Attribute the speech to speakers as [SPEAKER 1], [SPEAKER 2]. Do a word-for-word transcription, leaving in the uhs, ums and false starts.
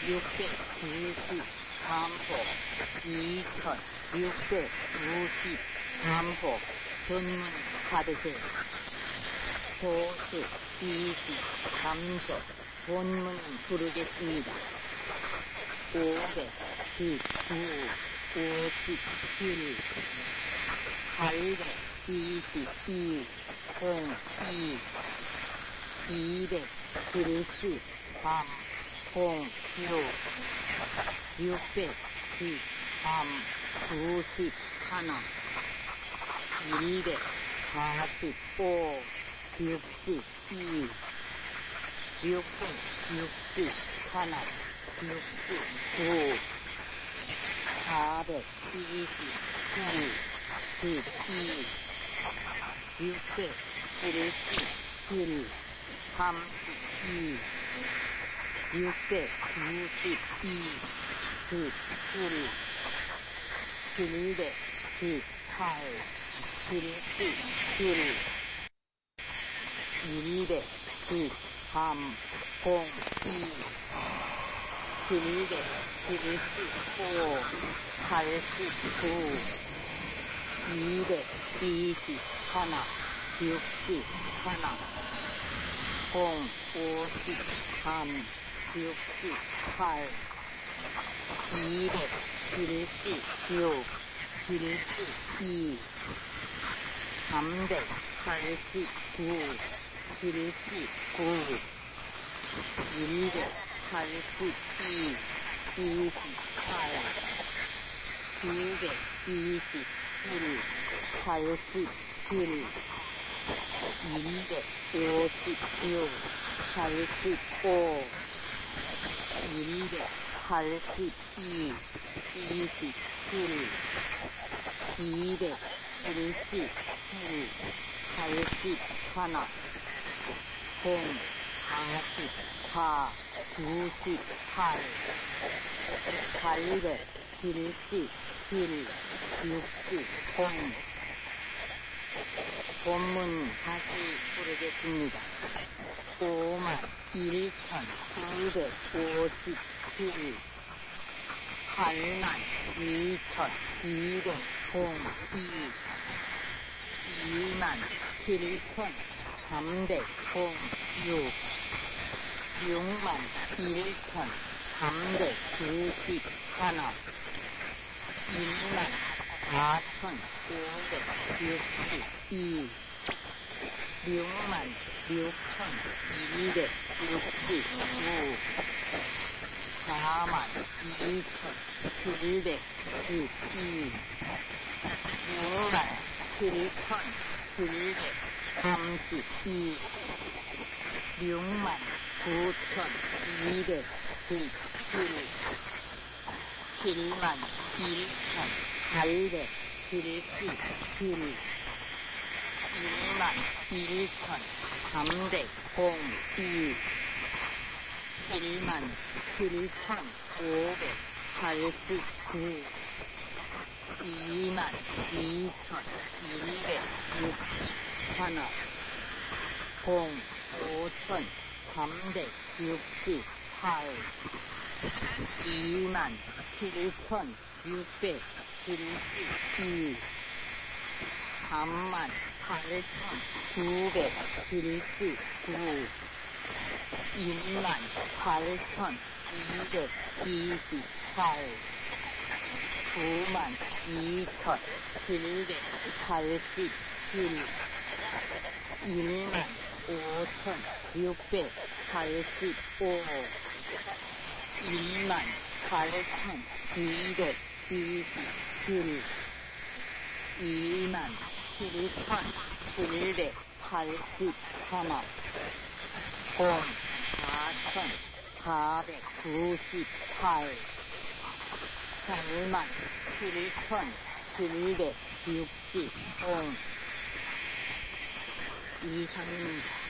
[SPEAKER 1] 육백구십삼 호, 이천육백구십삼 호 전문 카드세 호수 이십삼 소 본문 부르겠습니다. 오백십구, 오십칠, 팔백이십이, 공이, 이백칠십삼, 공육, 육백십삼, 구십일, 일백사십오, 육십이, 육백육십일, 육십구, 사백이십구, 십이, 육백칠십일, 삼십이, 육백구십이, 십칠, 칠백십팔, 칠십칠, 일백십삼, 공이, 칠백칠십오, 팔십구, 이백이십일, 육십일, 공, 오십삼, 육십팔, 이백칠십육, 칠십이, 삼백팔십구, 칠십구, 일백팔십이, 이십팔, 구백이십칠, 팔십칠, 이백오십육, 팔십오, 일백팔십이, 이십칠, 이백칠십칠, 팔십일, 공, 사십사, 구십팔, 팔백칠십칠, 육십, 공. 본문 다시 부르겠습니다. 오만 일천구백오십칠, 팔만 이천이백이, 이만 칠천삼백육, 육만 일천삼백구십일, 일만 사천오백육십이, 육만 육천이백육십구, 사만 이천칠백십이, 육만 칠천칠백삼십이, 육만 구천이백십칠, 칠만 일천팔백칠십칠, 일만 일천삼백이, 칠만 칠천오백팔십구, 이만 이천일백육십일, 공, 오천삼백육십팔, 이만 칠천육백칠십이, 삼만 팔천구백칠십구, 일만 팔천이백이십팔, 구만 이천칠백팔십칠, 일만 오천육백팔십오, 일만 팔천이백이십칠, 이만 칠천칠백팔십삼, 공, 사천사백구십팔, 팔만 칠천칠백육십, 공. 이상입니다.